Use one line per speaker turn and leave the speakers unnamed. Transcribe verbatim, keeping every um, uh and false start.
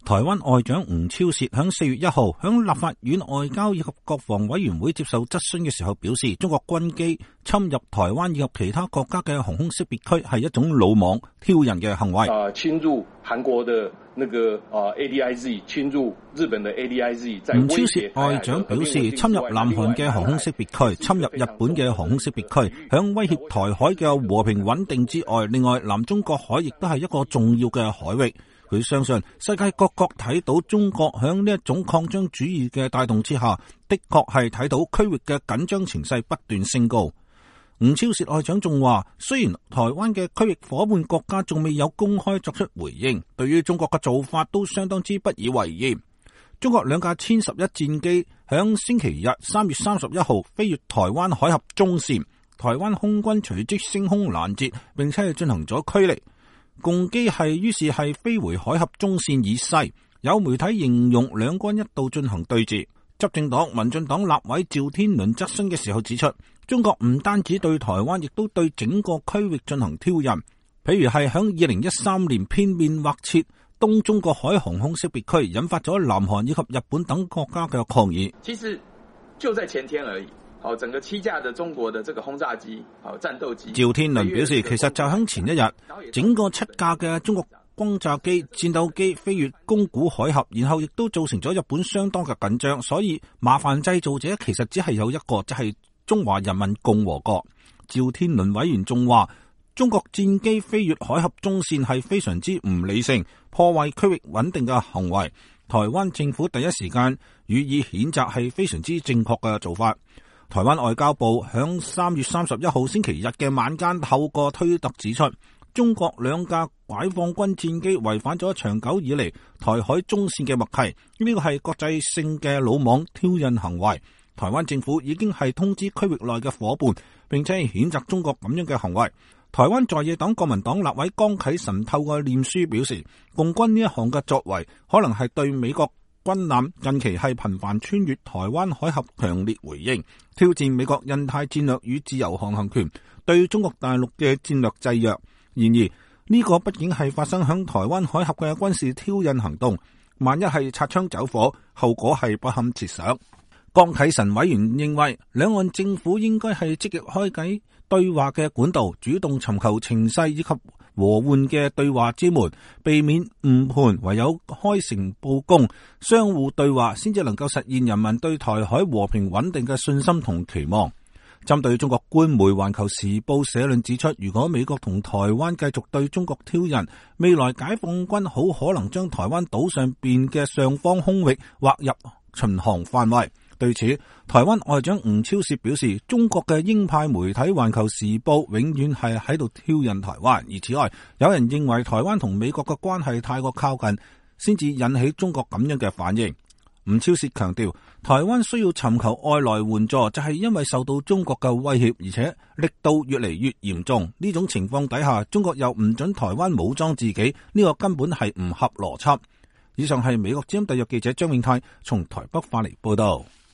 台灣外長吳釗燮響四月一號響立法院外交以及國防委員會接受質詢嘅時候表示，中國軍機侵入台灣以及其他國家嘅航空識別區係一種魯莽挑釁嘅行為。
啊，侵入韓國的那個啊 A D I Z， 侵入日本的 A D I Z。吳
釗燮外長表示，侵入南韓嘅航空識別區，侵入日本嘅航空識別區，響威脅台海嘅和平穩定之外，另外南中國海亦都係一個重要嘅海域。佢相信世界各國睇到中國響呢一種擴張主義嘅帶動之下，的確係睇到區域嘅緊張情勢不斷升高。吳釗燮外長仲話，雖然台灣嘅區域夥伴國家仲未有公開作出回應，對於中國嘅做法都相當之不以為然。中國兩架殲十一戰機響星期日三月三十一號飛越台灣海峽中線，台灣空軍隨即升空攔截，並且係進行咗驅離。共機係於是係飛回海峽中線以西，有媒體形容兩軍一度進行對峙。執政黨民進黨立委趙天麟質詢嘅時候指出，中國唔單止對台灣，亦都對整個區域進行挑釁，譬如係響二零一三年片面劃設東中國海航空識別區，引發咗南韓以及日本等國家嘅抗議。
其實就在前天而已。好，整個七架的中國的這個轟炸機，好戰鬥機。
趙天麟表示，其實就響前一日，整個七架嘅中國轟炸機、戰鬥機飛越宮古海峽，然後亦都造成咗日本相當嘅緊張，所以麻煩製造者其實只係有一個，就係中華人民共和國。趙天麟委員仲話，中國戰機飛越海峽中線係非常之唔理性、破壞區域穩定嘅行為，台灣政府第一時間予以譴責係非常之正確嘅做法。台灣外交部響三月三十一號星期日嘅晚間透過推特指出，中國兩架解放軍戰機違反咗長久以嚟台海中線嘅默契，呢個係國際性嘅魯莽挑釁行為。台灣政府已經係通知區域內嘅夥伴，並且係譴責中國咁樣嘅行為。台灣在野黨國民黨立委江啟臣透過臉書表示，共軍呢一項嘅作為可能係對美國軍艦近期係頻繁穿越台灣海峽強烈回應，挑戰美國印太戰略與自由航行權，對中國大陸嘅戰略制約。然而呢個畢竟係發生響台灣海峽嘅軍事挑釁行動，萬一係擦槍走火，後果係不堪設想。江啟臣委員認為，兩岸政府應該係積極開啟對話嘅管道，主動尋求情勢以及和緩嘅對話之門，避免誤判，唯有開誠佈公，相互對話，先至能夠實現人民對台海和平穩定嘅信心同期望。針對中國官媒《環球時報》社論指出，如果美國同台灣繼續對中國挑釁，未來解放軍好可能將台灣島上邊嘅上方空域劃入巡航範圍。對此，台灣外長吳釗燮表示，中國嘅鷹派媒體《環球時報》永遠係喺度挑釁台灣。而此外，有人認為台灣同美國嘅關係太過靠近，先至引起中國咁樣嘅反應。吳釗燮強調，台灣需要尋求外來援助，就係因為受到中國嘅威脅，而且力度越嚟越嚴重。呢種情況底下，中國又唔准台灣武裝自己，呢個根本係唔合邏輯。以上係美國之音特約記者張永泰從台北發嚟報道。